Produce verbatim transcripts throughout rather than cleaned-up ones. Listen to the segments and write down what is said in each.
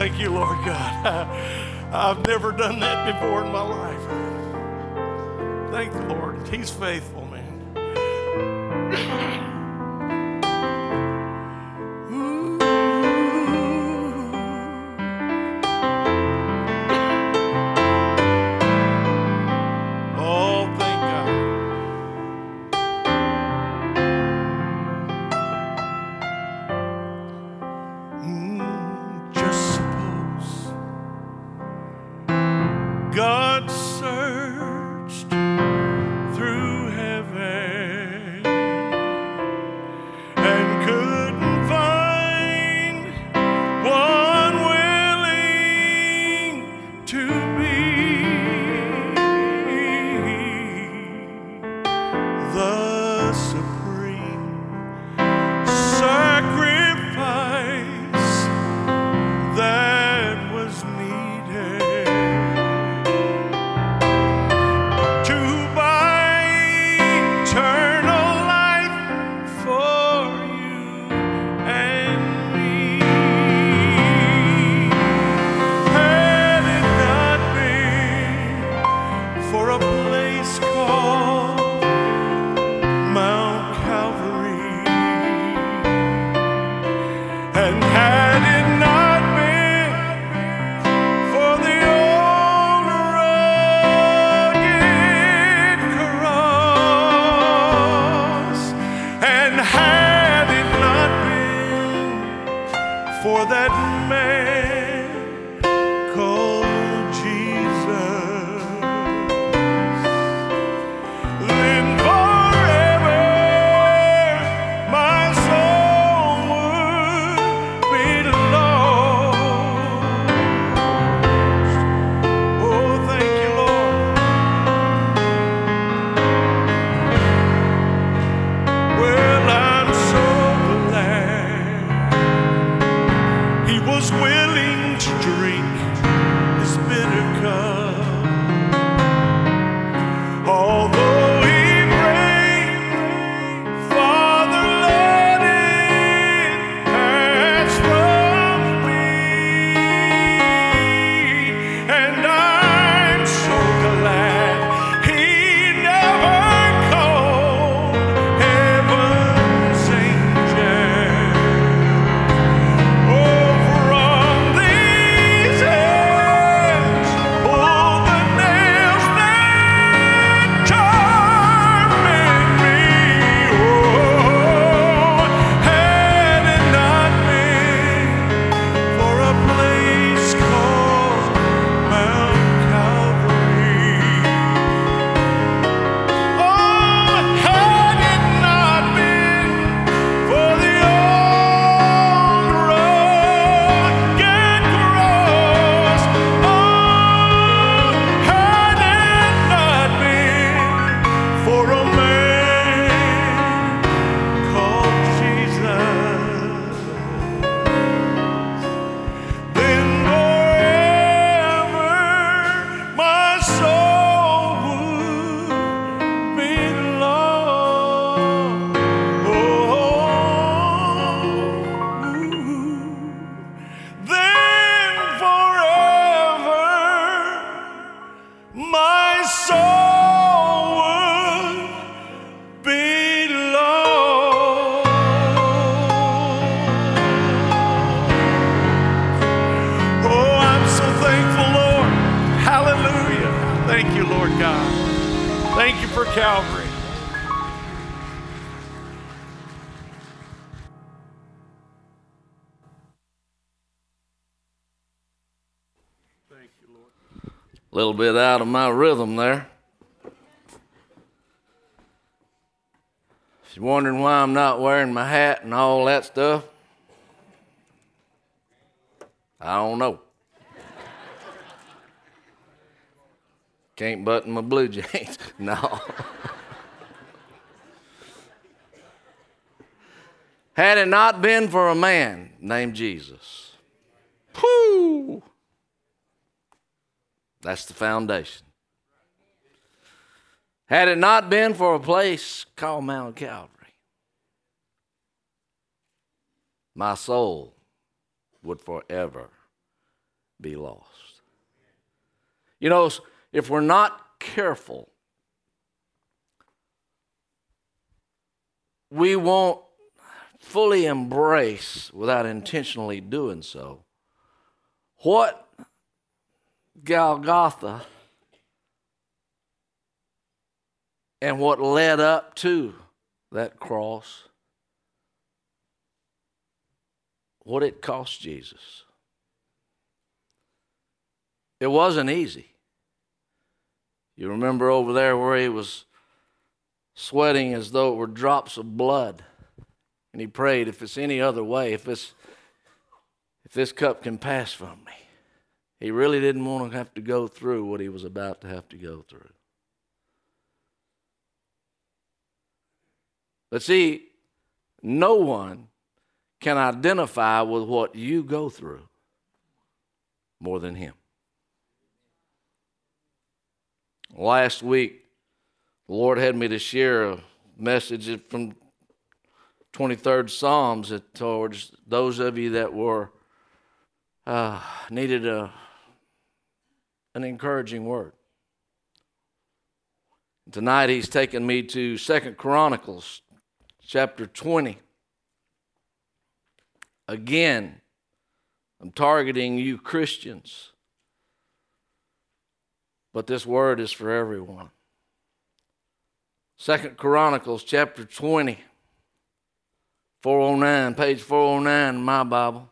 thank you, Lord God. I've never done that before in my life. Thank the Lord. He's faithful, man. Oh, thank God. Mm, just suppose God searched through heaven and couldn't find one willing to be the supreme sacrifice that was needed to buy eternal life for you and me. Had it not been for a place called Mount Calvary, and had it not been for the old rugged cross, and had it not been for that man called Jesus, then forever my soul would be lost. Oh, thank you, Lord. Well, I'm so glad he was willing to drink this bitter cup. Although he prayed, Father, let it pass from me. And I'm so glad he never called heaven's angels. Oh, from these hands, oh, the nails that torment me. Oh, had it not been for a place called Mount Calvary. Oh, had it not been for the old rugged cross. Oh, had it not been for a man called Jesus, then forever my soul would be lost. Oh, then forever my soul would be lost. Oh, I'm so thankful, Lord. Hallelujah. Thank you, Lord God. Thank you for Calvary. Thank you, Lord. A little bit out of my rhythm there. If you're wondering why I'm not wearing my hat and all that stuff, I don't know. Can't button my blue jeans. No. Had it not been for a man named Jesus. Whoo! That's the foundation. Had it not been for a place called Mount Calvary, my soul would forever be lost. You know, if we're not careful, we won't fully embrace, without intentionally doing so, what Golgotha and what led up to that cross, what it cost Jesus. It wasn't easy. You remember over there where he was sweating as though it were drops of blood. And he prayed, if it's any other way, if it's if this cup can pass from me. He really didn't want to have to go through what he was about to have to go through. But see, no one can identify with what you go through more than him. Last week, the Lord had me to share a message from twenty-third Psalms towards those of you that were uh, needed a, an encouraging word. Tonight he's taken me to Second Chronicles chapter twenty. Again, I'm targeting you Christians, but this word is for everyone. Second Chronicles chapter twenty. four oh nine, page four oh nine in my Bible.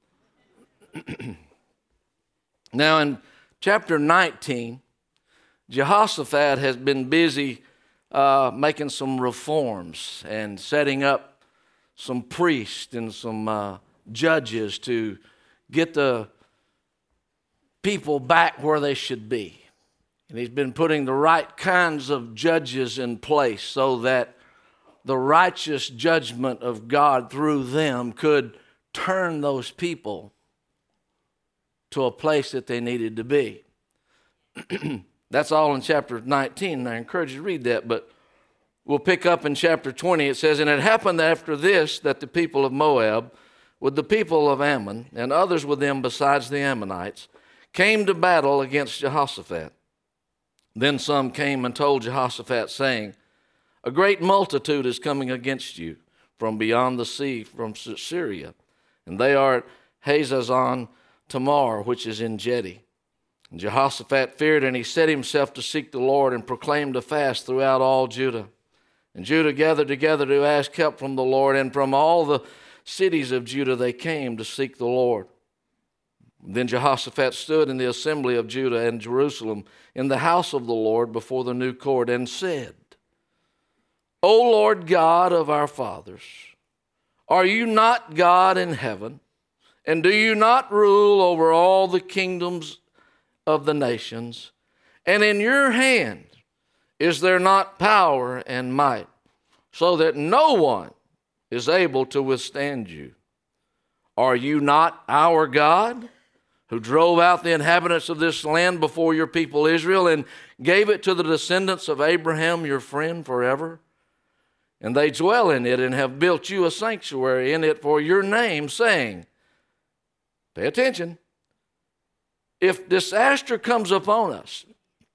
Now in chapter nineteen, Jehoshaphat has been busy uh, making some reforms and setting up some priests and some uh, judges to get the people back where they should be. And he's been putting the right kinds of judges in place so that the righteous judgment of God through them could turn those people to a place that they needed to be. That's all in chapter nineteen, and I encourage you to read that, but we'll pick up in chapter twenty. It says, and it happened after this that the people of Moab, with the people of Ammon, and others with them besides the Ammonites, came to battle against Jehoshaphat. Then some came and told Jehoshaphat, saying, a great multitude is coming against you from beyond the sea, from Syria, and they are at Hazazon Tamar, which is in Gedi. And Jehoshaphat feared, and he set himself to seek the Lord and proclaimed a fast throughout all Judah. And Judah gathered together to ask help from the Lord, and from all the cities of Judah they came to seek the Lord. Then Jehoshaphat stood in the assembly of Judah and Jerusalem in the house of the Lord before the new court and said, O Lord God of our fathers, are you not God in heaven? And do you not rule over all the kingdoms of the nations? And in your hand is there not power and might, so that no one is able to withstand you? Are you not our God, who drove out the inhabitants of this land before your people Israel and gave it to the descendants of Abraham, your friend, forever? And they dwell in it and have built you a sanctuary in it for your name, saying, pay attention, if disaster comes upon us,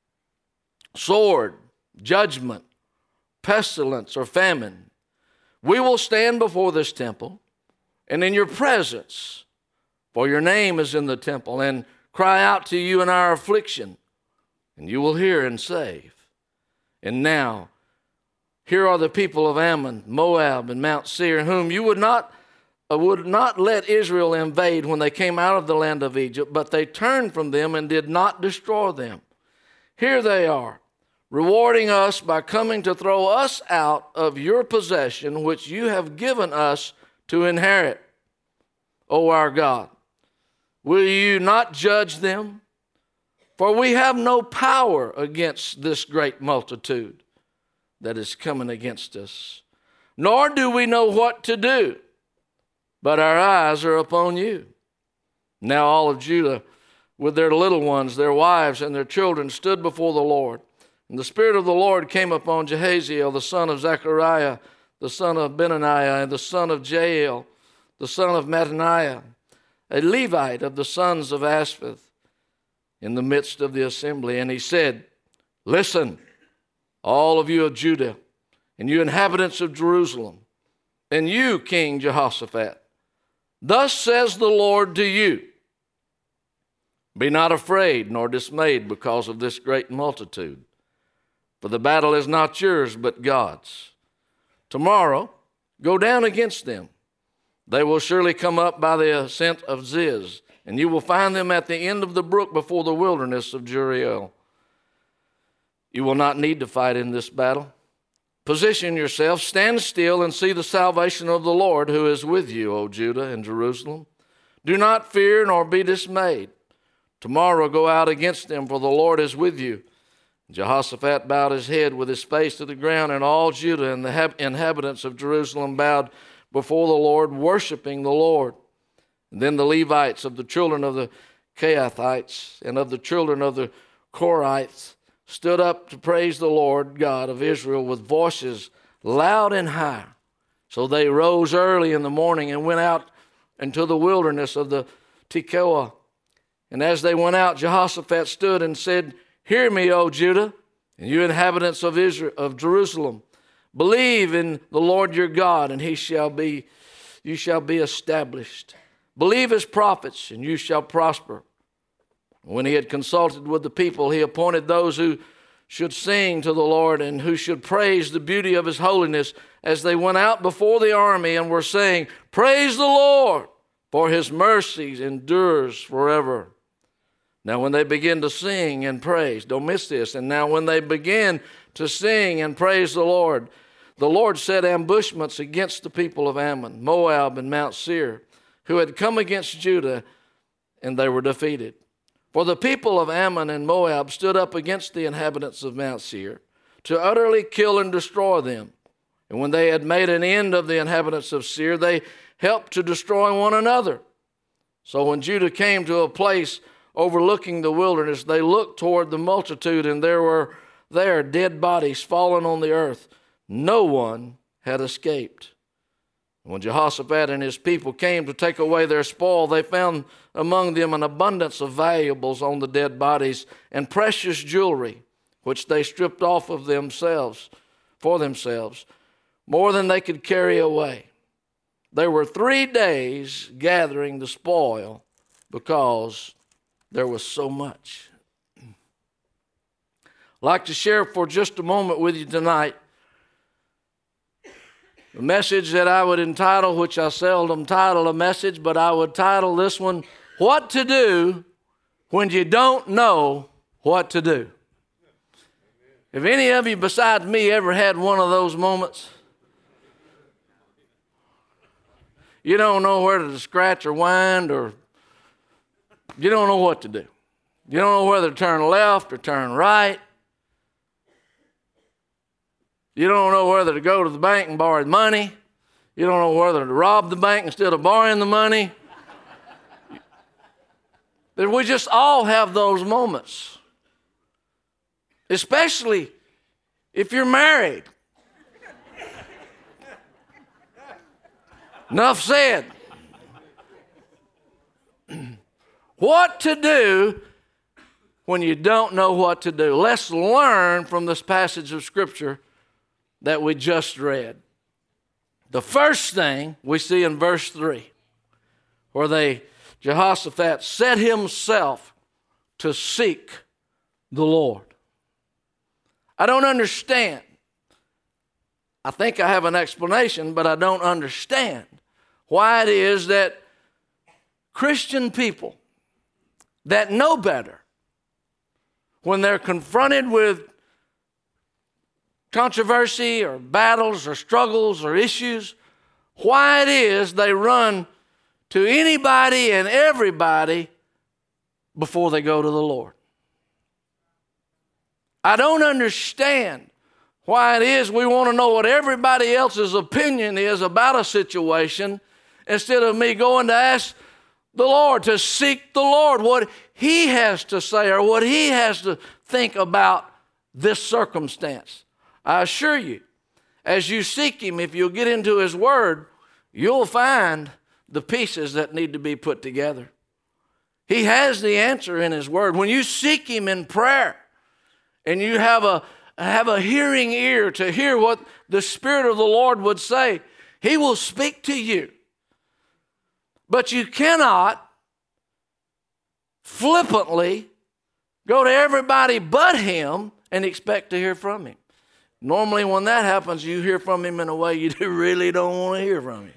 sword, judgment, pestilence, or famine, we will stand before this temple and in your presence, for your name is in the temple, and cry out to you in our affliction, and you will hear and save. And now, here are the people of Ammon, Moab, and Mount Seir, whom you would not, uh, would not let Israel invade when they came out of the land of Egypt, but they turned from them and did not destroy them. Here they are, rewarding us by coming to throw us out of your possession, which you have given us to inherit. O our God, will you not judge them? For we have no power against this great multitude that is coming against us, nor do we know what to do, but our eyes are upon you. Now all of Judah, with their little ones, their wives, and their children, stood before the Lord. And the Spirit of the Lord came upon Jehaziel, the son of Zechariah, the son of Benaniah, and the son of Jael, the son of Mattaniah, a Levite of the sons of Asphith, in the midst of the assembly, and he said, "Listen, all of you of Judah, and you inhabitants of Jerusalem, and you, King Jehoshaphat, thus says the Lord to you, be not afraid nor dismayed because of this great multitude, for the battle is not yours but God's. Tomorrow go down against them. They will surely come up by the ascent of Ziz, and you will find them at the end of the brook before the wilderness of Jeriel. You will not need to fight in this battle. Position yourself, stand still, and see the salvation of the Lord who is with you, O Judah and Jerusalem. Do not fear nor be dismayed. Tomorrow go out against them, for the Lord is with you." Jehoshaphat bowed his head with his face to the ground, and all Judah and the inhabitants of Jerusalem bowed before the Lord, worshiping the Lord. And then the Levites of the children of the Kehathites and of the children of the Korites stood up to praise the Lord God of Israel with voices loud and high. So they rose early in the morning and went out into the wilderness of the Tekoa. And as they went out, Jehoshaphat stood and said, "Hear me, O Judah, and you inhabitants of Israel, of Jerusalem. Believe in the Lord your God, and he shall be, you shall be established. Believe his prophets, and you shall prosper." When he had consulted with the people, he appointed those who should sing to the Lord and who should praise the beauty of his holiness as they went out before the army and were saying, "Praise the Lord, for his mercies endures forever." Now when they begin to sing and praise, don't miss this, and now when they begin to sing and praise the Lord, the Lord set ambushments against the people of Ammon, Moab, and Mount Seir, who had come against Judah, and they were defeated. For the people of Ammon and Moab stood up against the inhabitants of Mount Seir to utterly kill and destroy them. And when they had made an end of the inhabitants of Seir, they helped to destroy one another. So when Judah came to a place overlooking the wilderness, they looked toward the multitude, and there were there dead bodies fallen on the earth. No one had escaped. When Jehoshaphat and his people came to take away their spoil, they found among them an abundance of valuables on the dead bodies and precious jewelry, which they stripped off of themselves, for themselves, more than they could carry away. They were three days gathering the spoil because there was so much. I'd like to share for just a moment with you tonight a message that I would entitle, which I seldom title a message, but I would title this one, "What to Do When You Don't Know What to Do." Have any of you besides me ever had one of those moments? You don't know whether to scratch or wind, or you don't know what to do. You don't know whether to turn left or turn right. You don't know whether to go to the bank and borrow money. You don't know whether to rob the bank instead of borrowing the money. But we just all have those moments. Especially if you're married. Enough said. What to do when you don't know what to do. Let's learn from this passage of Scripture that we just read. The first thing we see in verse three, where they, Jehoshaphat set himself to seek the Lord. I don't understand. I think I have an explanation, but I don't understand why it is that Christian people that know better, when they're confronted with controversy or battles or struggles or issues, why it is they run to anybody and everybody before they go to the Lord. I don't understand why it is we want to know what everybody else's opinion is about a situation instead of me going to ask the Lord, to seek the Lord, what he has to say or what he has to think about this circumstance. I assure you, as you seek him, if you'll get into his word, you'll find the pieces that need to be put together. He has the answer in His Word. When you seek Him in prayer and you have a, have a hearing ear to hear what the Spirit of the Lord would say, He will speak to you. But you cannot flippantly go to everybody but Him and expect to hear from Him. Normally when that happens, you hear from Him in a way you really don't want to hear from Him.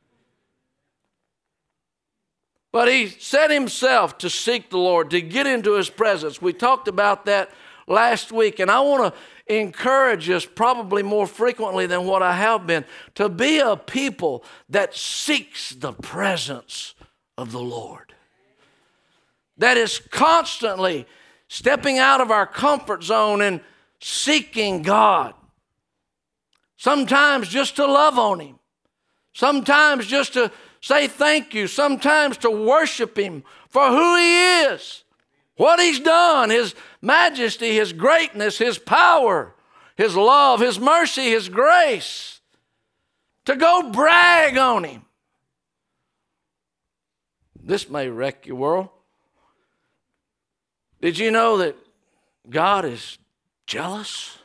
But He set Himself to seek the Lord, to get into His presence. We talked about that last week, and I want to encourage us probably more frequently than what I have been to be a people that seeks the presence of the Lord. That is constantly stepping out of our comfort zone and seeking God. Sometimes just to love on Him. Sometimes just to say thank you. Sometimes to worship Him for who He is, what He's done, His majesty, His greatness, His power, His love, His mercy, His grace. To go brag on Him. This may wreck your world. Did you know that God is jealous?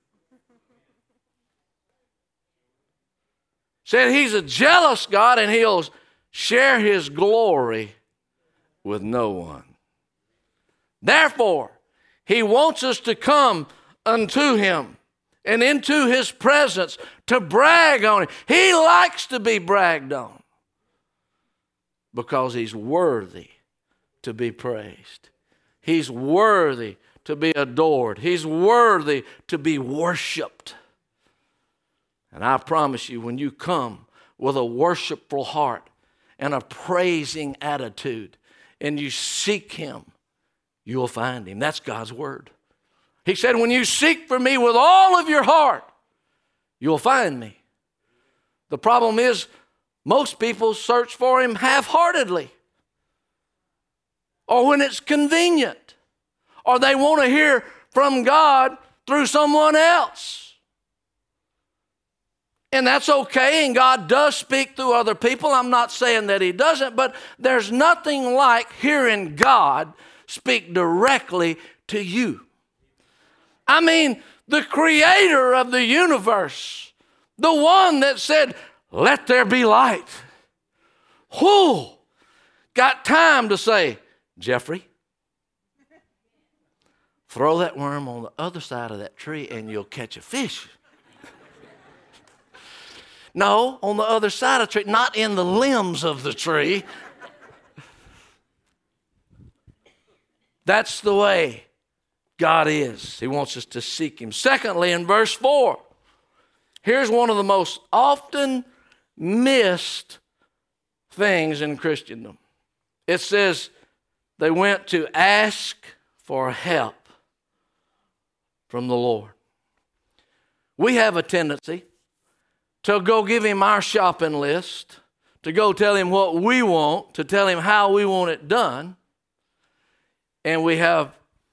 Said He's a jealous God and He'll share His glory with no one. Therefore, He wants us to come unto Him and into His presence to brag on Him. He likes to be bragged on because He's worthy to be praised. He's worthy to be adored. He's worthy to be worshiped. And I promise you, when you come with a worshipful heart and a praising attitude and you seek Him, you'll find Him. That's God's word. He said, when you seek for me with all of your heart, you'll find me. The problem is, most people search for Him half-heartedly, or when it's convenient, or they want to hear from God through someone else. And that's okay, and God does speak through other people. I'm not saying that He doesn't, but there's nothing like hearing God speak directly to you. I mean, the creator of the universe, the one that said, let there be light. Who got time to say, Jeffrey, throw that worm on the other side of that tree and you'll catch a fish. No, on the other side of the tree, not in the limbs of the tree. That's the way God is. He wants us to seek Him. Secondly, in verse four, here's one of the most often missed things in Christendom. It says they went to ask for help from the Lord. We have a tendency to go give Him our shopping list, to go tell Him what we want, to tell Him how we want it done. And we have,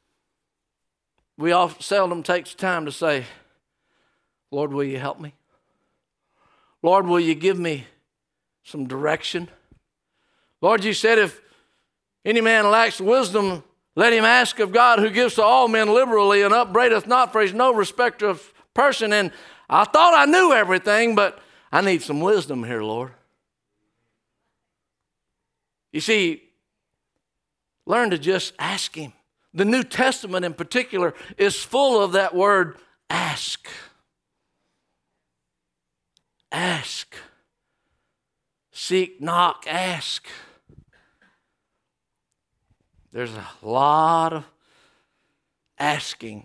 we often, seldom takes time to say, Lord, will you help me? Lord, will you give me some direction? Lord, you said if any man lacks wisdom, let him ask of God, who gives to all men liberally and upbraideth not, for He's no respecter of person. And I thought I knew everything, but I need some wisdom here, Lord. You see, learn to just ask Him. The New Testament in particular is full of that word, ask. Ask. Seek, knock, ask. There's a lot of asking.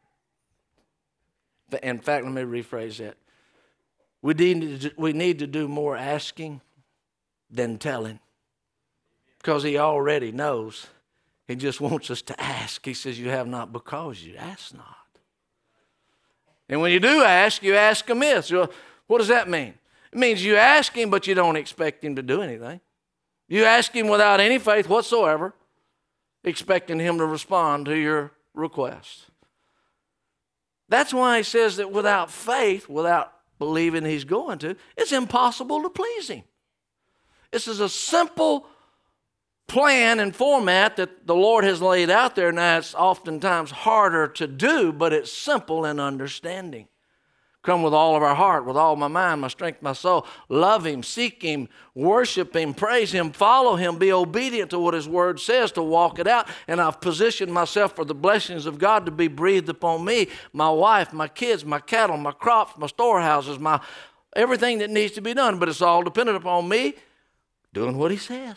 In fact, let me rephrase that. We need to, we need to do more asking than telling, because He already knows. He just wants us to ask. He says, you have not because you ask not. And when you do ask, you ask amiss. Well, what does that mean? It means you ask Him, but you don't expect Him to do anything. You ask Him without any faith whatsoever, expecting Him to respond to your request. That's why He says that without faith, without believing He's going to, it's impossible to please Him. This is a simple plan and format that the Lord has laid out there. Now, it's oftentimes harder to do, but it's simple in understanding. Come with all of our heart, with all my mind, my strength, my soul. Love Him, seek Him, worship Him, praise Him, follow Him, be obedient to what His Word says, to walk it out. And I've positioned myself for the blessings of God to be breathed upon me, my wife, my kids, my cattle, my crops, my storehouses, my everything that needs to be done. But it's all dependent upon me doing what He says.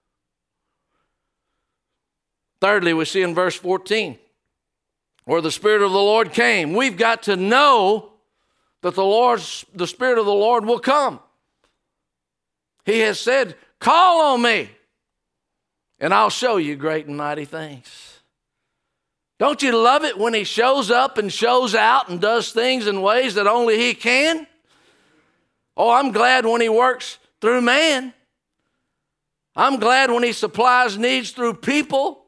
Thirdly, we see in verse fourteen, where the Spirit of the Lord came. We've got to know that the Lord's, the Spirit of the Lord will come. He has said, call on me, and I'll show you great and mighty things. Don't you love it when He shows up and shows out and does things in ways that only He can? Oh, I'm glad when He works through man. I'm glad when He supplies needs through people.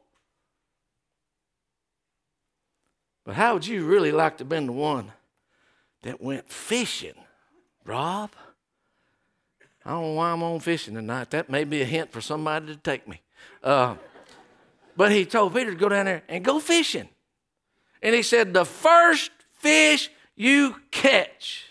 But how would you really like to have been the one that went fishing, Rob? I don't know why I'm on fishing tonight. That may be a hint for somebody to take me. Uh, but He told Peter to go down there and go fishing. And He said, the first fish you catch,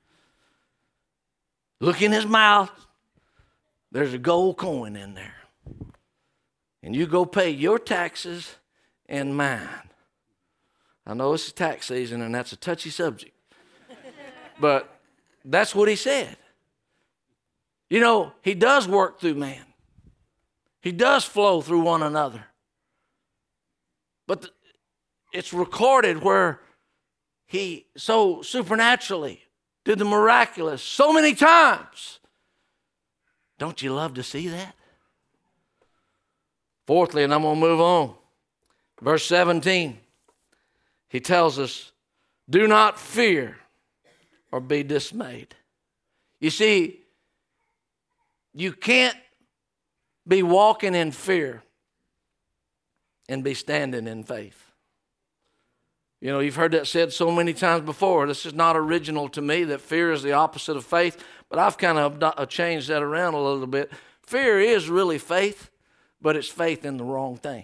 look in his mouth. There's a gold coin in there. And you go pay your taxes and mine. I know it's tax season and that's a touchy subject. But that's what He said. You know, He does work through man. He does flow through one another. But the, it's recorded where He so supernaturally did the miraculous so many times. Don't you love to see that? Fourthly, and I'm going to move on. Verse seventeen, He tells us, do not fear or be dismayed. You see, you can't be walking in fear and be standing in faith. You know, you've heard that said so many times before. This is not original to me, that fear is the opposite of faith, but I've kind of changed that around a little bit. Fear is really faith, but it's faith in the wrong thing.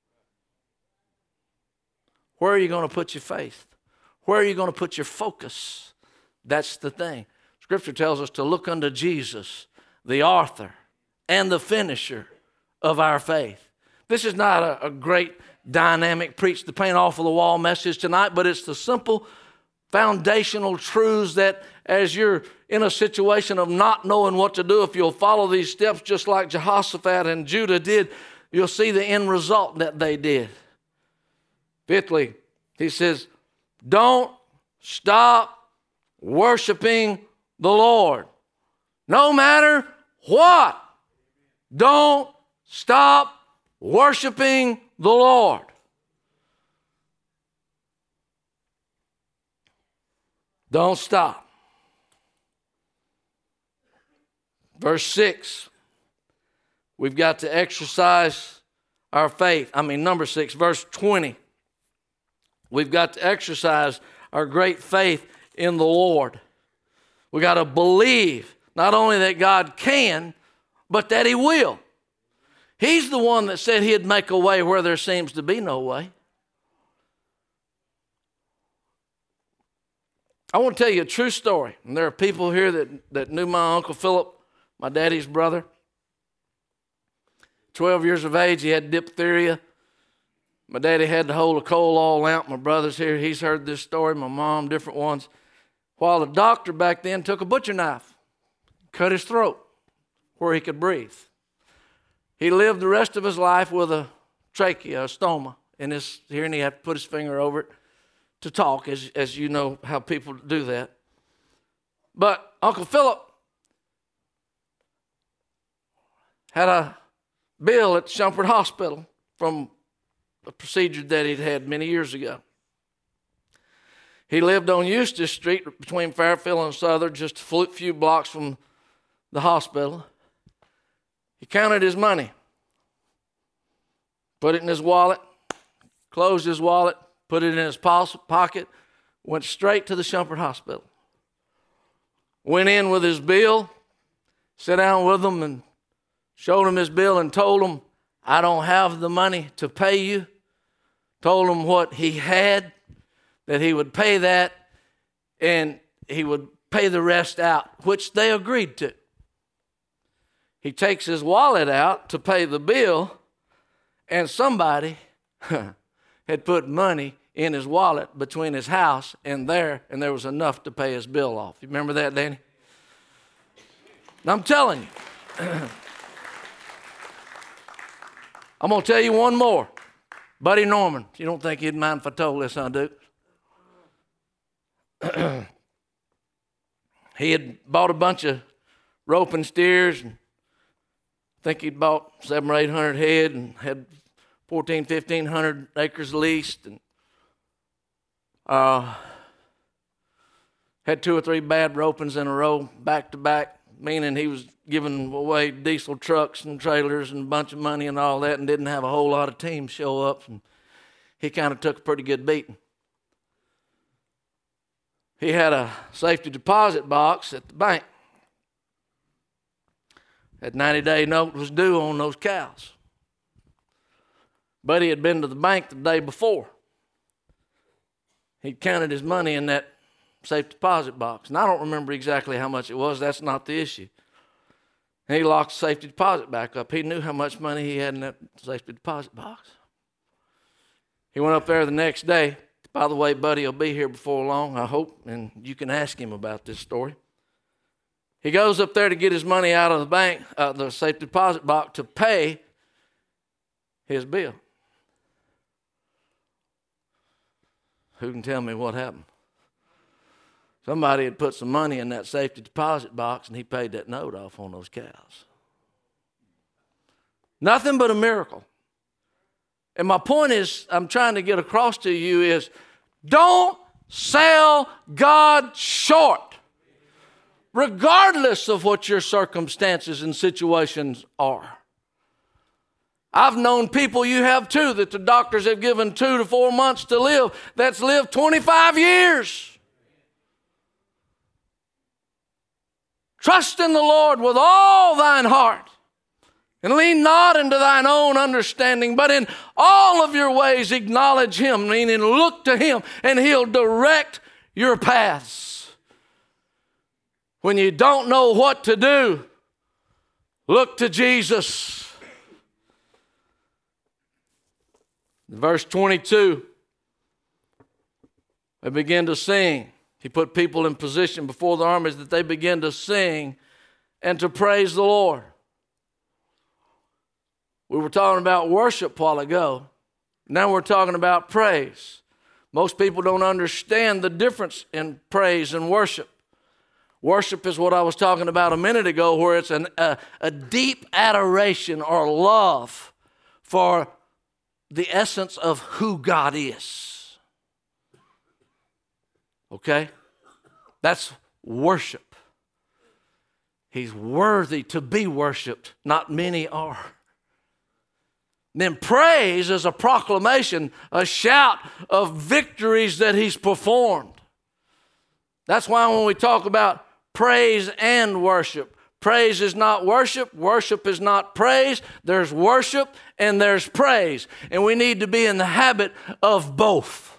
Where are you going to put your faith? Where are you going to put your focus? That's the thing. Scripture tells us to look unto Jesus, the author and the finisher of our faith. This is not a, a great dynamic preach the paint off of the wall message tonight, but it's the simple foundational truths that as you're in a situation of not knowing what to do, if you'll follow these steps just like Jehoshaphat and Judah did, you'll see the end result that they did. Fifthly, he says, don't stop worshiping the Lord. No matter what, don't stop worshiping the Lord. Don't stop. Verse six, we've got to exercise our faith. I mean, number six, verse twenty. We've got to exercise our great faith in the Lord. We got to believe not only that God can, but that He will. He's the one that said He'd make a way where there seems to be no way. I want to tell you a true story. And there are people here that, that knew my Uncle Philip, my daddy's brother. twelve years of age, he had diphtheria. My daddy had to hold a coal oil lamp. My brother's here. He's heard this story. My mom, different ones. While the doctor back then took a butcher knife, cut his throat where he could breathe. He lived the rest of his life with a trachea, a stoma, in his here, and he had to put his finger over it to talk, as, as you know how people do that. But Uncle Philip had a bill at Shumford Hospital from a procedure that he'd had many years ago. He lived on Eustis Street between Fairfield and Southern, just a few blocks from the hospital. He counted his money, put it in his wallet, closed his wallet, put it in his pocket, went straight to the Shumford Hospital. Went in with his bill, sat down with them and showed him his bill and told him I don't have the money to pay you. Told him what he had, that he would pay that, and he would pay the rest out, which they agreed to. He takes his wallet out to pay the bill, and somebody had put money in his wallet between his house and there, and there was enough to pay his bill off. You remember that, Danny? I'm telling you. I'm going to tell you one more. Buddy Norman, you don't think he'd mind if I told this, huh, Duke? He had bought a bunch of roping steers, and I think he'd bought seven or eight hundred head and had fourteen, fifteen hundred acres leased, and uh, had two or three bad ropings in a row, back to back, meaning he was giving away diesel trucks and trailers and a bunch of money and all that, and didn't have a whole lot of teams show up, and he kind of took a pretty good beating. He had a safety deposit box at the bank. That ninety-day note was due on those cows. Buddy had been to the bank the day before. He counted his money in that safe deposit box. And I don't remember exactly how much it was. That's not the issue. And he locked the safety deposit back up. He knew how much money he had in that safety deposit box. He went up there the next day. By the way, Buddy will be here before long, I hope, and you can ask him about this story. He goes up there to get his money out of the bank, uh, the safe deposit box, to pay his bill. Who can tell me what happened? Somebody had put some money in that safety deposit box, and he paid that note off on those cows. Nothing but a miracle. And my point is, I'm trying to get across to you is, don't sell God short, regardless of what your circumstances and situations are. I've known people, you have too, that the doctors have given two to four months to live, that's lived twenty-five years. Trust in the Lord with all thine heart, and lean not into thine own understanding, but in all of your ways acknowledge him, meaning look to him, and he'll direct your paths. When you don't know what to do, look to Jesus. Verse twenty-two, they begin to sing. He put people in position before the armies that they begin to sing and to praise the Lord. We were talking about worship a while ago. Now we're talking about praise. Most people don't understand the difference in praise and worship. Worship is what I was talking about a minute ago, where it's an, a, a deep adoration or love for the essence of who God is. Okay? That's worship. He's worthy to be worshiped. Not many are. Then praise is a proclamation, a shout of victories that he's performed. That's why when we talk about praise and worship, praise is not worship, worship is not praise. There's worship and there's praise. And we need to be in the habit of both.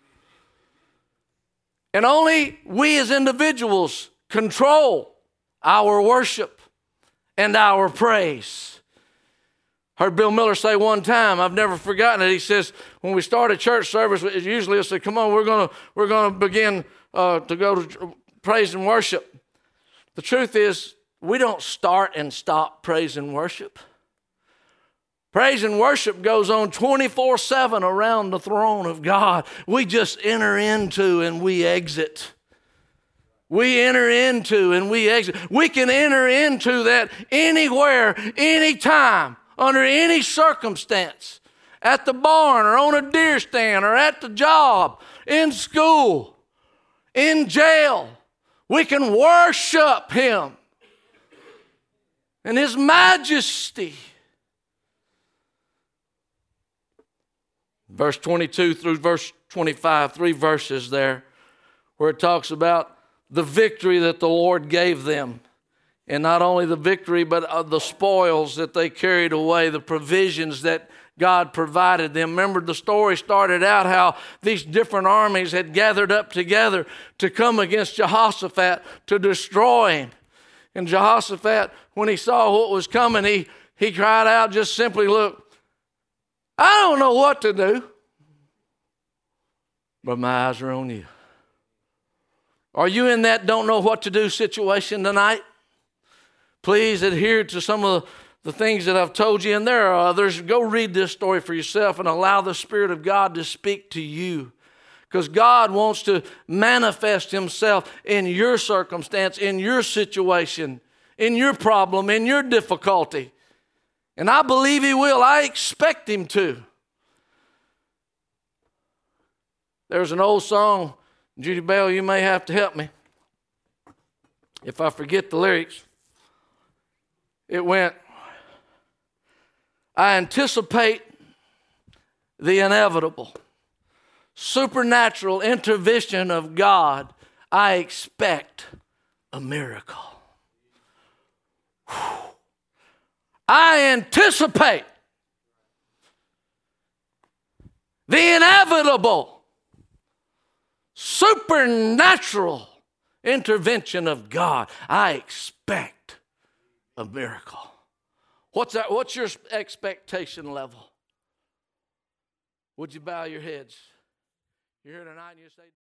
And only we as individuals control our worship and our praise. Heard Bill Miller say one time, I've never forgotten it. He says, when we start a church service, usually it's say, come on, we're going to we're going to begin uh, to go to praise and worship. The truth is, we don't start and stop praise and worship. Praise and worship goes on twenty-four seven around the throne of God. We just enter into and we exit. We enter into and we exit. We can enter into that anywhere, anytime, under any circumstance, at the barn or on a deer stand or at the job, in school, in jail. We can worship him and his majesty. Verse twenty-two through verse twenty-five, three verses there where it talks about the victory that the Lord gave them. And not only the victory, but uh, the spoils that they carried away, the provisions that God provided them. Remember, the story started out how these different armies had gathered up together to come against Jehoshaphat to destroy him. And Jehoshaphat, when he saw what was coming, he, he cried out just simply, look, I don't know what to do, but my eyes are on you. Are you in that don't know what to do situation tonight? Please adhere to some of the things that I've told you, and there are others. Go read this story for yourself and allow the Spirit of God to speak to you. Because God wants to manifest Himself in your circumstance, in your situation, in your problem, in your difficulty. And I believe He will. I expect Him to. There's an old song, Judy Bell, you may have to help me if I forget the lyrics. It went, I anticipate the inevitable. Supernatural intervention of God. I expect a miracle. Whew. I anticipate the inevitable, supernatural intervention of God. I expect a miracle. What's that? What's your expectation level? Would you bow your heads? You're here tonight and you say,